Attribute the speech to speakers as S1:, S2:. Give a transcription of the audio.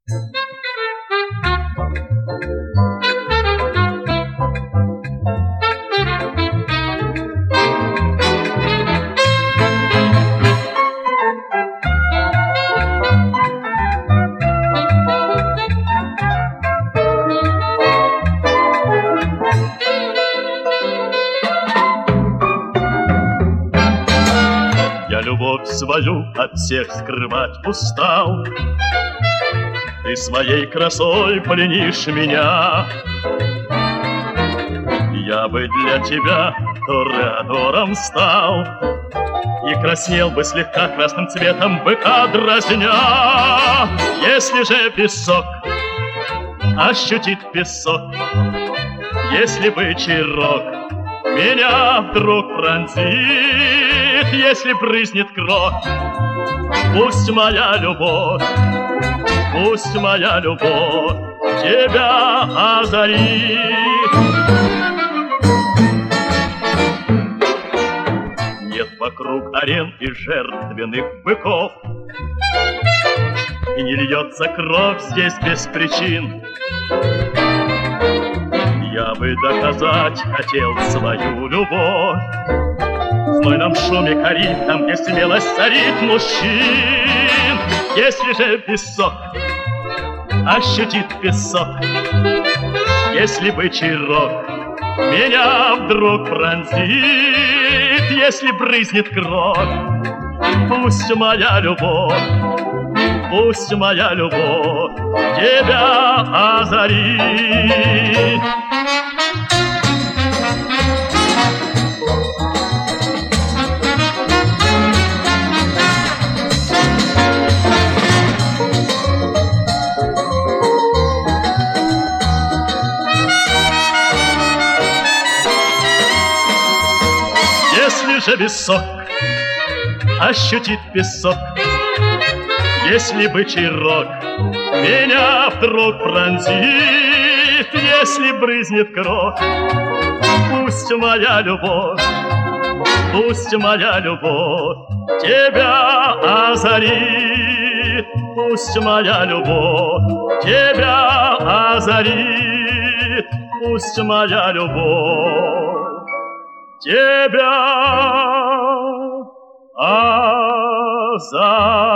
S1: Я любовь свою от всех скрывать устал. Ты своей красой пленишь меня. Я бы для тебя тоreadором стал и краснел бы слегка красным цветом быка дразня. Если же песок ощутит песок, если бычий рог меня вдруг пронзит, если брызнет кровь, пусть моя любовь тебя озарит. Нет вокруг арен и жертвенных быков, и не льется кровь здесь без причин. Я бы доказать хотел свою любовь в знойном шуме корит, там, где смелость царит мужчин. Если же песок ощутит песок, если бычий рог меня вдруг пронзит, если брызнет кровь, пусть моя любовь тебя озарит. Если же песок ощутит песок, если бычий рог меня вдруг пронзит, если брызнет кровь, пусть моя любовь тебя озарит, пусть моя любовь тебя озарит, пусть моя любовь тебя озарит.